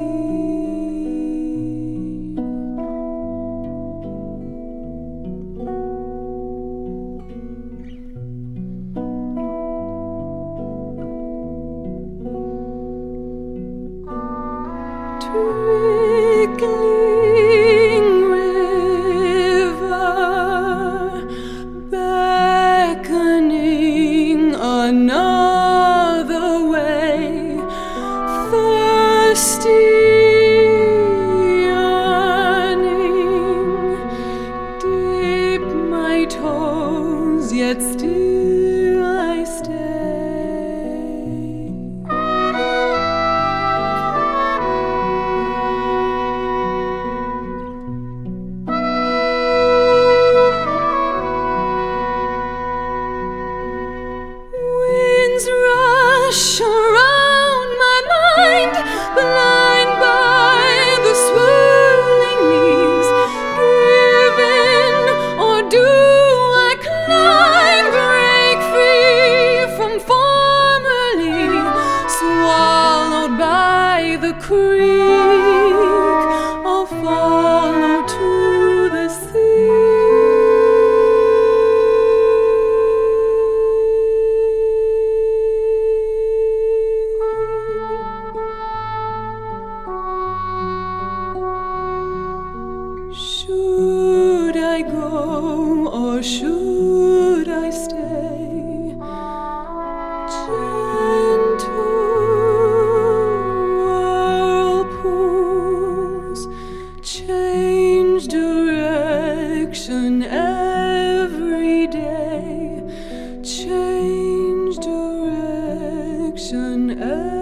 Trickling river, beckoning another way, thirsty yearning, dip my toes, yet still I stay. Rush around my mind, blind by the swirling leaves. Give in, or do I climb? Break free from formerly swallowed by the creek, or follow to the sea. Should I go, or should I stay? Gentle whirlpools change direction every day. Change direction every day.